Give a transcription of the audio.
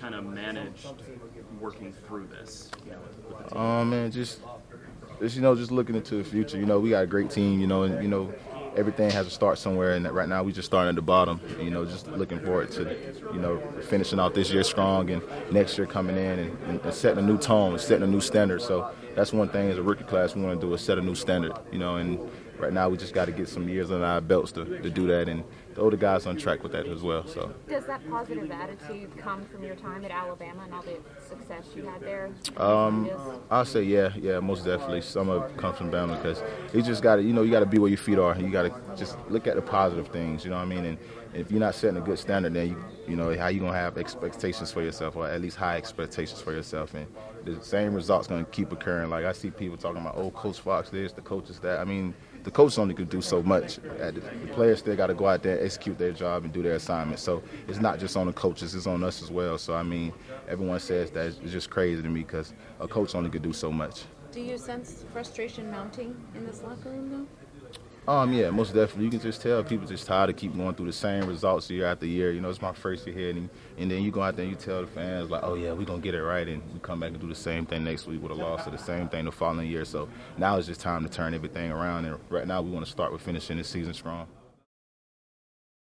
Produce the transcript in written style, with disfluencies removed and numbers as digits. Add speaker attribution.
Speaker 1: kind of managed working through this? With the team?
Speaker 2: Man, just looking into the future. We got a great team. And everything has to start somewhere. And right now, we just starting at the bottom. Just looking forward to finishing out this year strong and next year coming in and setting a new tone, setting a new standard. So that's one thing as a rookie class we want to do is set a new standard. And right now we just got to get some years under our belts to do that, and the older guys on track with that as well. So
Speaker 3: does that positive attitude come from your time at Alabama and all the success you had there?
Speaker 2: I'll say yeah, most definitely. Some of it comes from Bama because you just got to, you got to be where your feet are. You got to just look at the positive things. You know what I mean? And if you're not setting a good standard, then you know how you gonna have expectations for yourself, or at least high expectations for yourself, and the same results gonna keep occurring. Like I see people talking about, oh, Coach Fox this, the coaches that. I mean, the coaches only could do so much. The players still got to go out there, execute their job, and do their assignment. So it's not just on the coaches; it's on us as well. So I mean, everyone says that it's just crazy to me because a coach only could do so much.
Speaker 3: Do you sense frustration mounting in this locker room, though?
Speaker 2: Yeah, most definitely. You can just tell people just tired of keep going through the same results year after year. It's my first year here, and then you go out there and you tell the fans, like, oh, yeah, we're going to get it right, and we come back and do the same thing next week with a loss, or the same thing the following year. So now it's just time to turn everything around, and right now we want to start with finishing this season strong.